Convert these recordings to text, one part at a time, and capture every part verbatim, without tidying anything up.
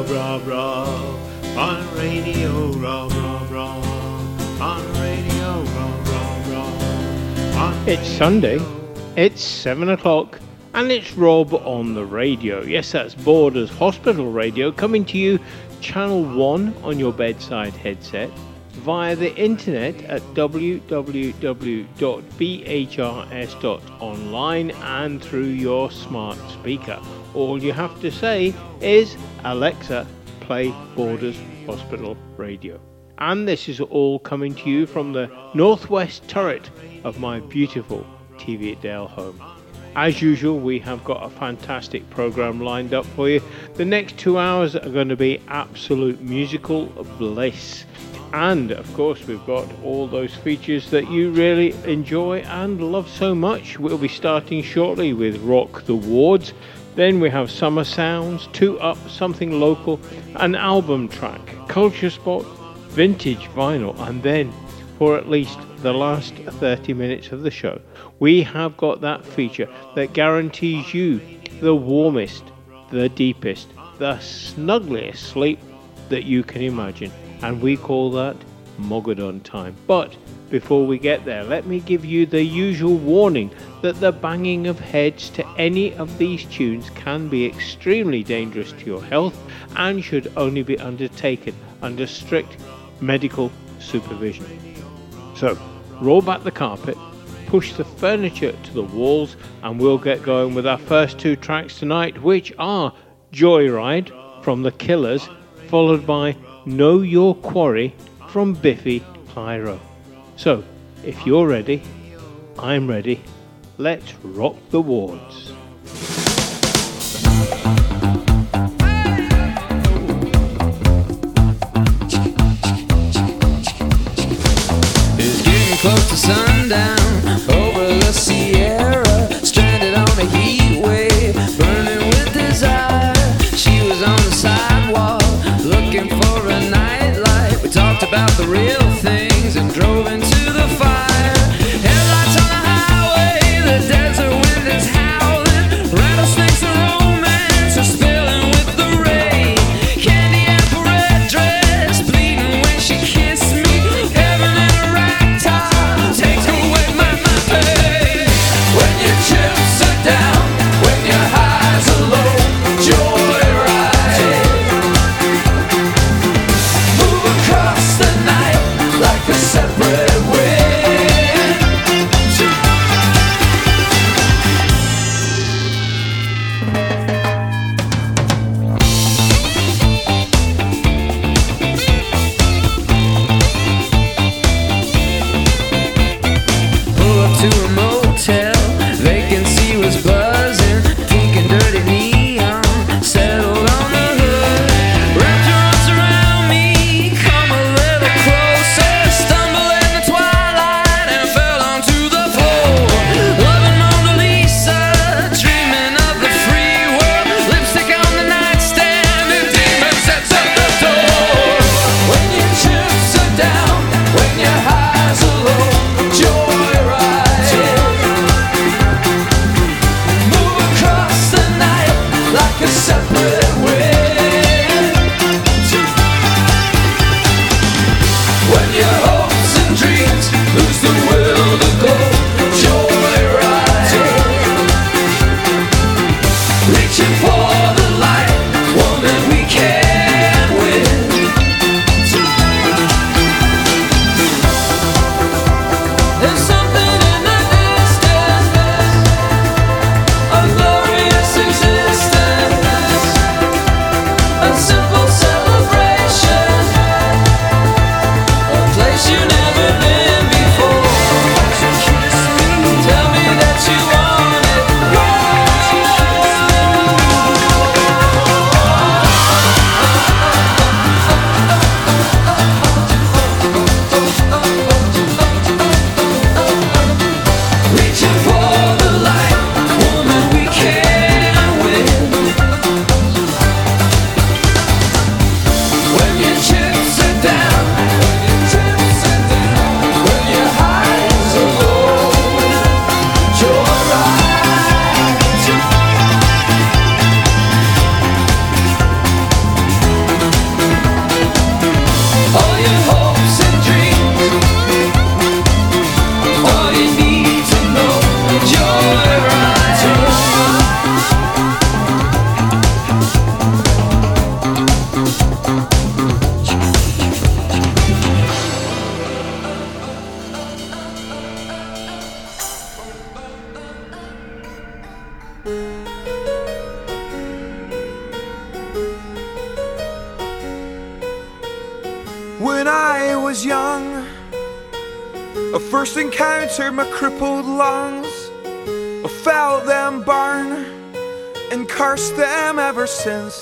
row, row, row. On radio, row, row, row. On radio, row, row, row. On It's Sunday, it's seven o'clock, and it's Rob on the radio. Yes, that's Borders Hospital Radio, coming to you channel one on your bedside headset, via the internet at w w w dot b h r s dot online, and through your smart speaker. All you have to say is, Alexa, play Borders Hospital Radio. And this is all coming to you from the northwest turret of my beautiful T V at Dale home. As usual, we have got a fantastic program lined up for you. The next two hours are going to be absolute musical bliss. And of course, we've got all those features that you really enjoy and love so much. We'll be starting shortly with Rock the Wards. Then we have Summer Sounds, Two Up, Something Local, an album track, Culture Spot, Vintage Vinyl, and then for at least the last thirty minutes of the show, we have got that feature that guarantees you the warmest, the deepest, the snuggliest sleep that you can imagine. And we call that Mogadon time. But before we get there, let me give you the usual warning that the banging of heads to any of these tunes can be extremely dangerous to your health and should only be undertaken under strict medical supervision. So, roll back the carpet, push the furniture to the walls, and we'll get going with our first two tracks tonight, which are Joyride from The Killers, followed by Know Your Quarry from Biffy Clyro. So, if you're ready, I'm ready. Let's rock the wards. It's getting close to sundown over the Sierra, stranded on a heat wave, burning with desire. She was on the sidewalk looking for a nightlight. We talked about the real things and drove into the fire. Headlights on the highway, the desert wind is howling. Rattlesnakes and romance are spilling with the rain. Candy apple red dress, bleeding when she kissed me. Heaven in a rag top, take away my, my pain. When your chips are down, when your highs are low, joyride. Move across the night. When I was young, I first encountered my crippled lungs. I felt them burn and cursed them ever since.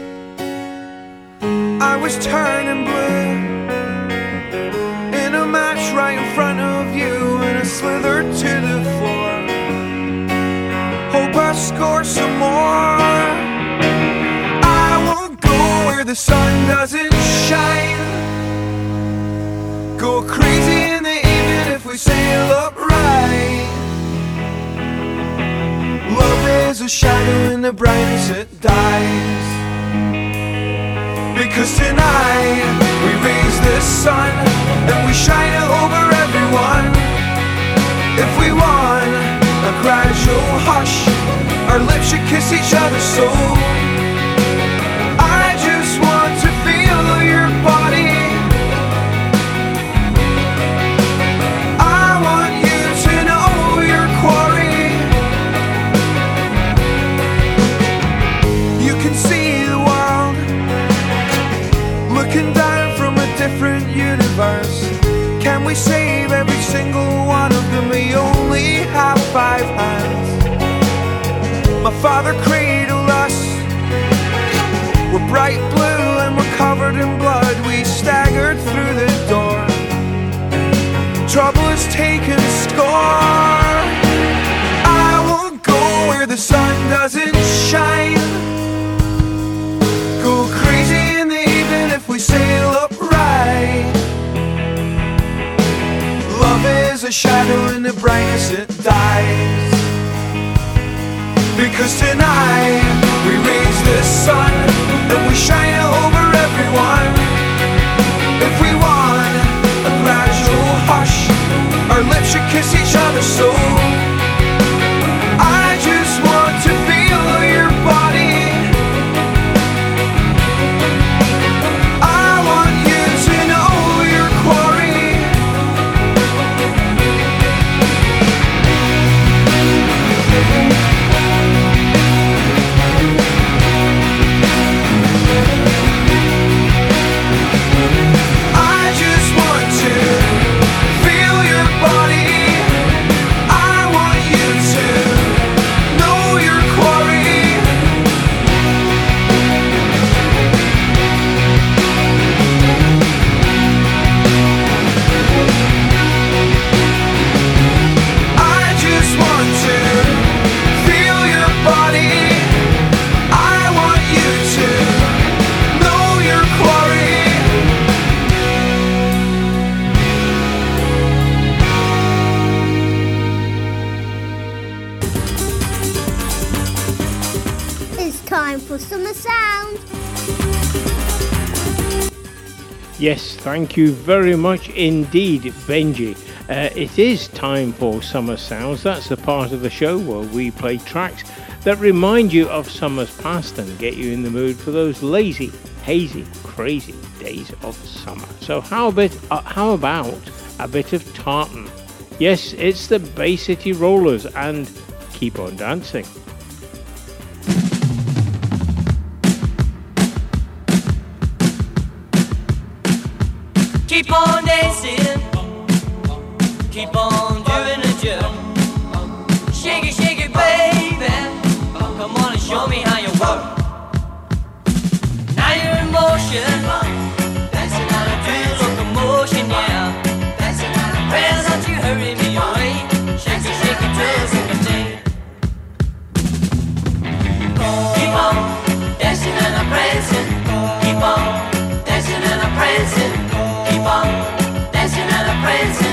I was turning blue in a match right in front of you, and I slithered to the floor. Hope I score some more. I won't go where the sun doesn't shine. Go crazy in the evening if we sail upright. Love is a shadow in the brightness it dies. Because tonight we raise the sun and we shine it over everyone. If we want a gradual hush, our lips should kiss each other so. I just want to feel your body. I want you to know your quarry. You can see the world looking down from a different universe. Can we save every single one of them? We only have five hands. My father cradled us. We're bright blue and we're covered in blood. We staggered through the door. Trouble has taken score. I won't go where the sun doesn't shine. Go crazy in the evening if we sail upright. Love is a shadow in the brightness it dies. Because tonight we raise the sun and we shine it over everyone. If we want a gradual hush, our lips should kiss each other so. I just want to feel your body. I want you to know your quarry. I just want to feel your body. I want you to know your quarry. I just want to feel your body. I want you to know your quarry. It's time for Summer Sound. Yes, thank you very much indeed, Benji. Uh, it is time for Summer Sounds. That's the part of the show where we play tracks that remind you of summer's past and get you in the mood for those lazy, hazy, crazy days of summer. So how, a bit, uh, how about a bit of tartan? Yes, it's the Bay City Rollers and Keep On Dancing. Keep on dancing, keep on doing a jerk. Shake it, shake it, baby. Come on and show me how you work. Now you're in motion, dancing on a do locomotion, yeah. Well, don't you hurry me away. Shake it, shake it, till second day. Keep on dancing and I'm prancing. Keep on dancing and I'm prancing. Keep on dancing and I'm prancing.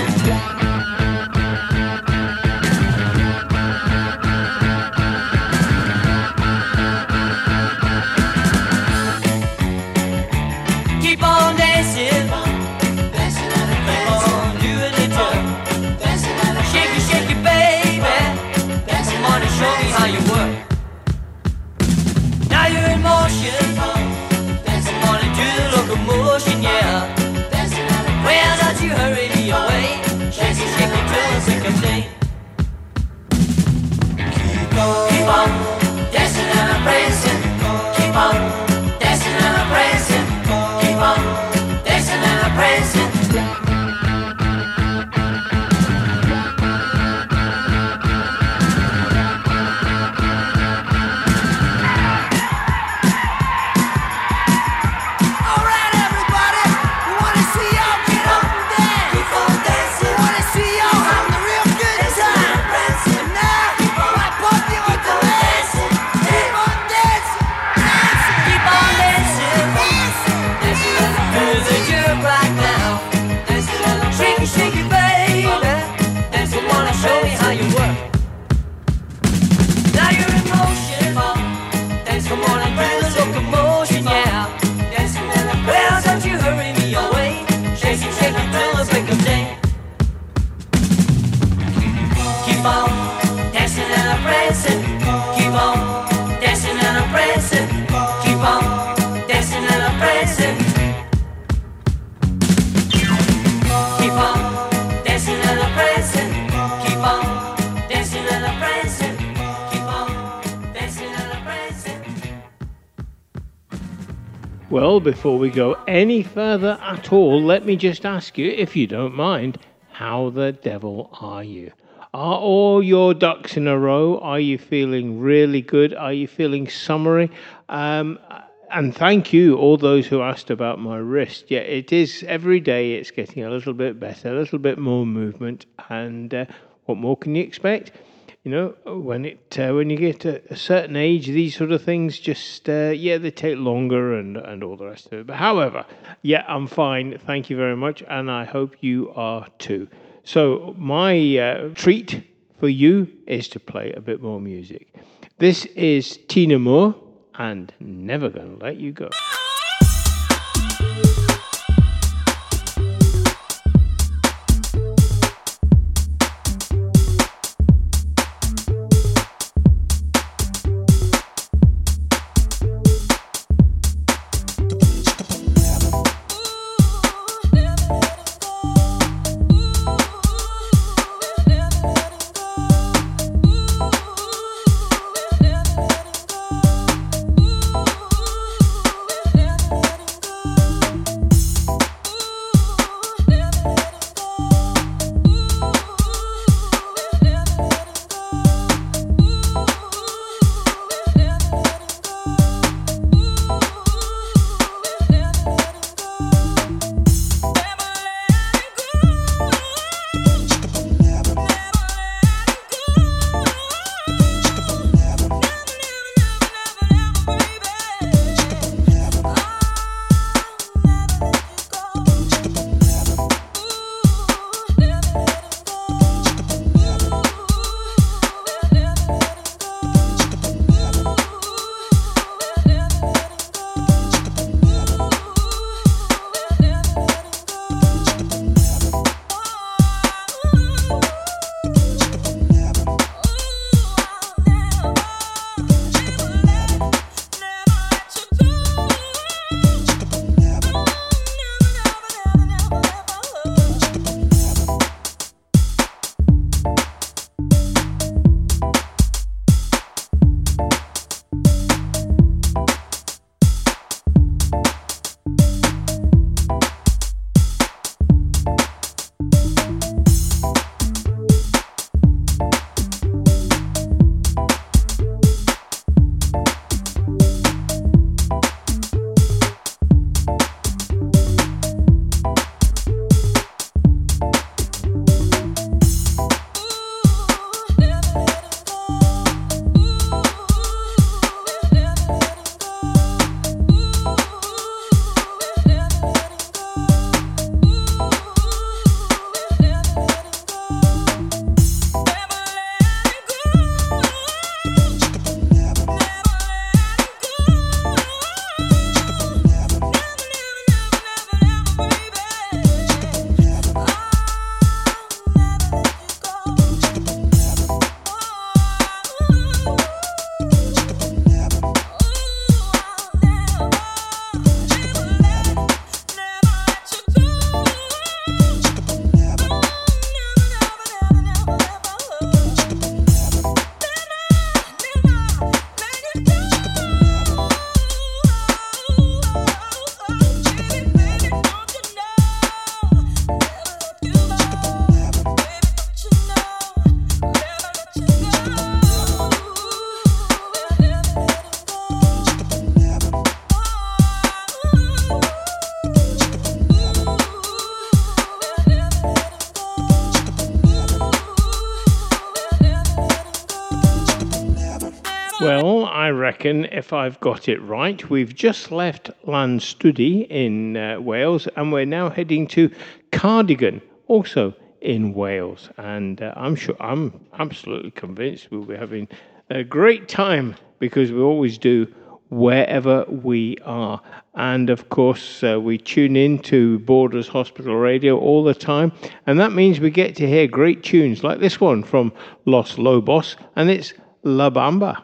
Keep on dancing, dancing and I'm prancing. Keep on doing the jerk, dancing and I'm shake it, shake it, baby. Dancing on and show me how you work. Now you're in motion, Well, before we go any further at all, let me just ask you, if you don't mind, how the devil are you? Are all your ducks in a row? Are you feeling really good? Are you feeling summery? Um, and thank you, all those who asked about my wrist. Yeah, it is every day it's getting a little bit better, a little bit more movement. And uh, what more can you expect? You know, when it uh, when you get a, a certain age, these sort of things just, uh, yeah, they take longer and, and all the rest of it. But however, yeah, I'm fine. Thank you very much. And I hope you are too. So my uh, treat for you is to play a bit more music. This is Tina Moore and Never Gonna Let You Go. Well, I reckon if I've got it right, we've just left Llanstudi in uh, Wales and we're now heading to Cardigan, also in Wales. And uh, I'm sure, I'm absolutely convinced we'll be having a great time because we always do wherever we are. And of course, uh, we tune in to Borders Hospital Radio all the time. And that means we get to hear great tunes like this one from Los Lobos, and it's La Bamba.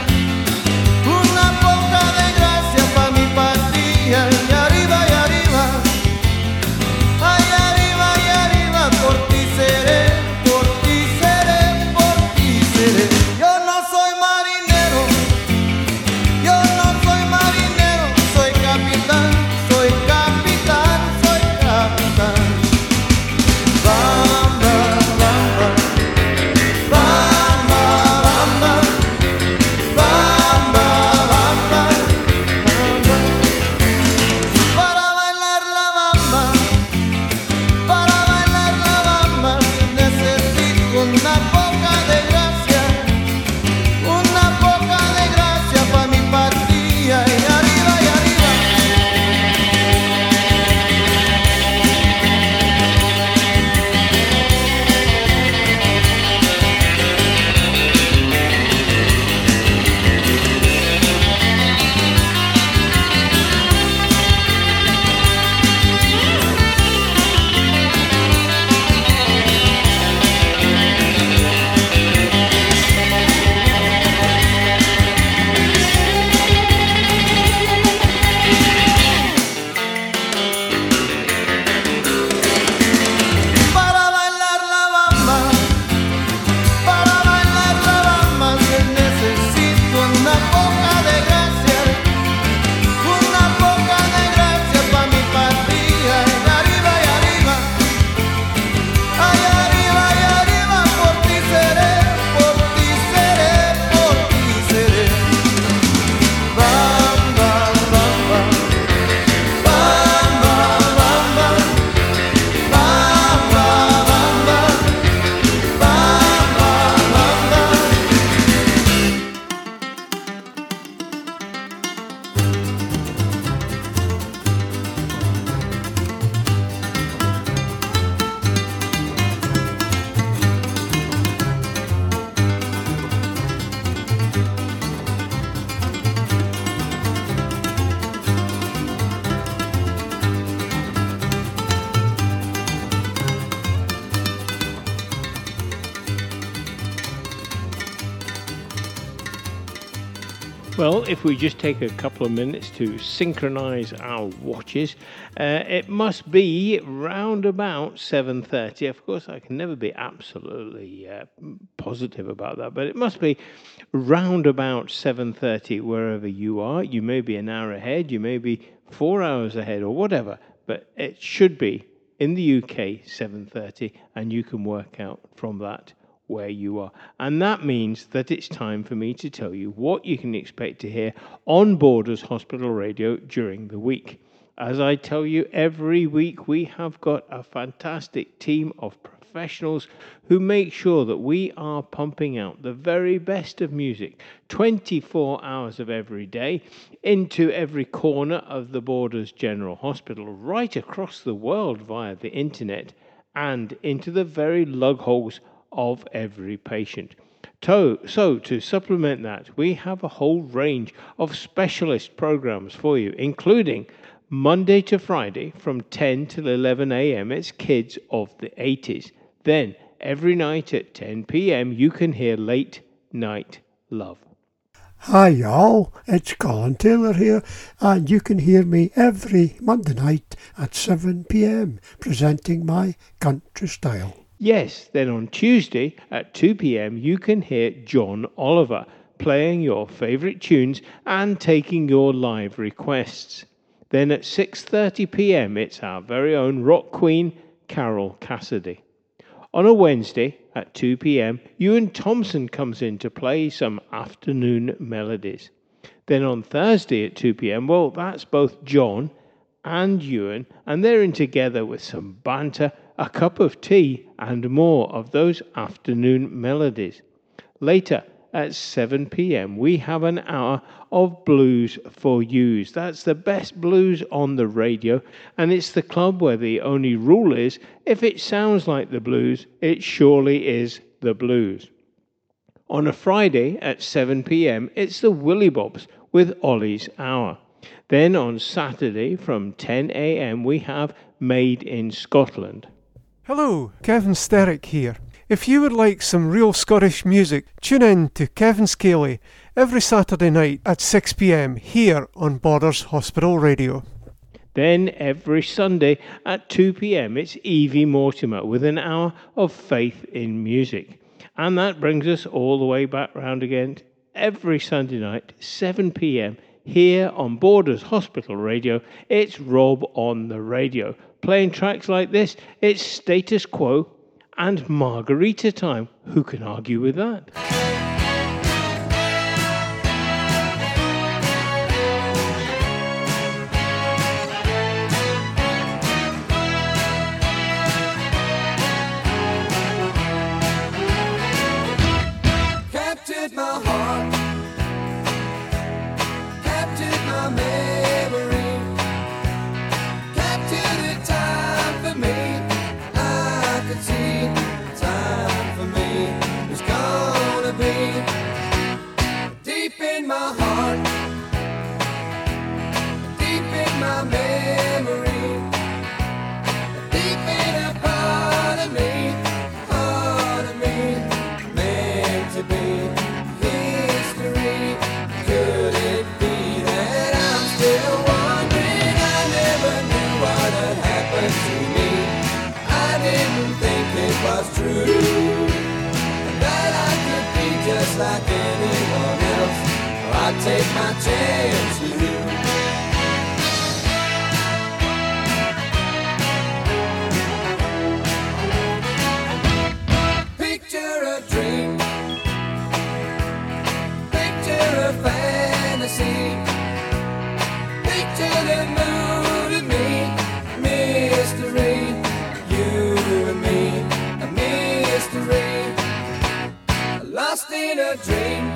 Una poca de gracia pa' mi patria y arriba y arriba. Well, if we just take a couple of minutes to synchronize our watches, uh, it must be round about seven thirty. Of course, I can never be absolutely uh, positive about that, but it must be round about seven thirty wherever you are. You may be an hour ahead, you may be four hours ahead or whatever, but it should be in the U K seven thirty, and you can work out from that where you are. And that means that it's time for me to tell you what you can expect to hear on Borders Hospital Radio during the week. As I tell you every week, we have got a fantastic team of professionals who make sure that we are pumping out the very best of music twenty-four hours of every day into every corner of the Borders General Hospital, right across the world via the internet, and into the very lug holes of every patient. So, so to supplement that, we have a whole range of specialist programs for you, including Monday to Friday from ten till eleven a.m. it's Kids of the eighties. Then every night at ten p.m. you can hear Late Night Love. Hi y'all, it's Colin Taylor here, and you can hear me every Monday night at seven p.m. presenting my country style. Yes, then on Tuesday at two p.m. you can hear John Oliver playing your favourite tunes and taking your live requests. Then at six thirty p.m. it's our very own rock queen, Carol Cassidy. On a Wednesday at two p.m. Ewan Thompson comes in to play some afternoon melodies. Then on Thursday at two p.m, well, that's both John and Ewan, and they're in together with some banter, a cup of tea, and more of those afternoon melodies. Later, at seven p.m, we have an hour of Blues for Yous. That's the best blues on the radio, and it's the club where the only rule is, if it sounds like the blues, it surely is the blues. On a Friday at seven p.m, it's the Willy Bobs with Ollie's Hour. Then on Saturday from ten a.m, we have Made in Scotland. Hello, Kevin Sterick here. If you would like some real Scottish music, tune in to Kevin Scaley every Saturday night at six p.m. here on Borders Hospital Radio. Then every Sunday at two p.m. it's Evie Mortimer with an hour of Faith in Music. And that brings us all the way back round again every Sunday night, seven p.m. here on Borders Hospital Radio. It's Rob on the Radio. Playing tracks like this, it's Status Quo and Margarita Time. Who can argue with that? Captured my heart, captured my memory, captured the time for me. I could see time for me was gonna be deep in my heart, deep in my memory, deep in a part of me, part of me, meant to be history. Could it be that I'm still wondering? I never knew what had happened to me. I didn't think it was true, that I could be just like anyone else. I'd take my chance with you. Picture a dream, picture a fantasy, picture the mood of me, mystery, you and me, a mystery, lost in a dream,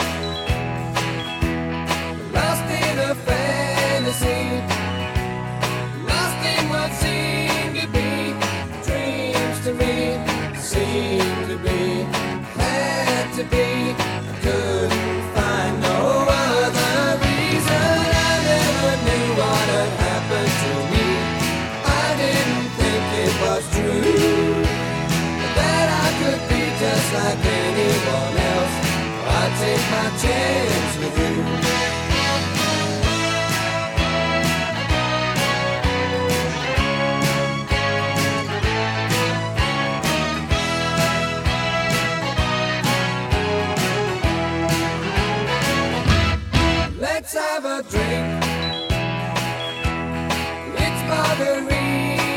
lost in a fantasy, lost in what seemed to be dreams to me, seemed to be, had to be. I couldn't find no other reason. I never knew what had happened to me. I didn't think it was true, that I could be just like anyone else. I'd take my chance with you.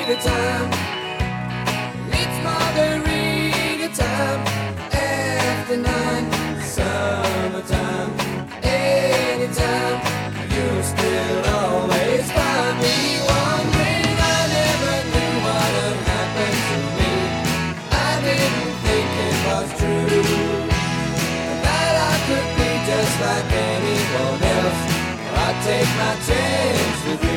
margarita time. It's margarita time. After nine, summertime. Anytime, you'll still always find me wondering. I never knew what had happened to me. I didn't think it was true, that I could be just like anyone else. I'd take my chance with you.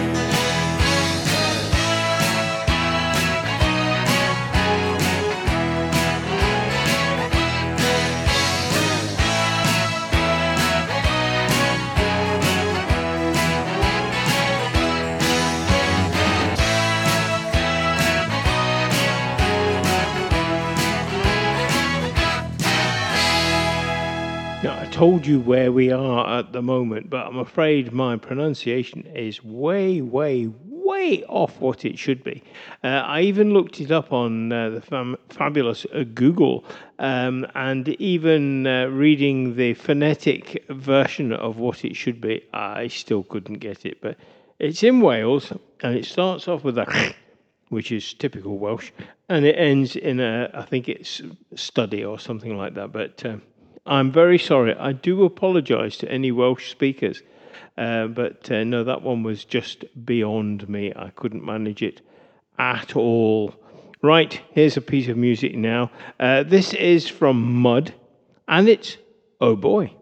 Now, I told you where we are at the moment, but I'm afraid my pronunciation is way, way, way off what it should be. Uh, I even looked it up on uh, the fam- fabulous uh, Google, um, and even uh, reading the phonetic version of what it should be, I still couldn't get it. But it's in Wales, and it starts off with a which is typical Welsh, and it ends in a, I think it's study or something like that. But um, I'm very sorry. I do apologise to any Welsh speakers, uh, but uh, no, that one was just beyond me. I couldn't manage it at all. Right, here's a piece of music now. Uh, this is from Mud, and it's Oh Boy.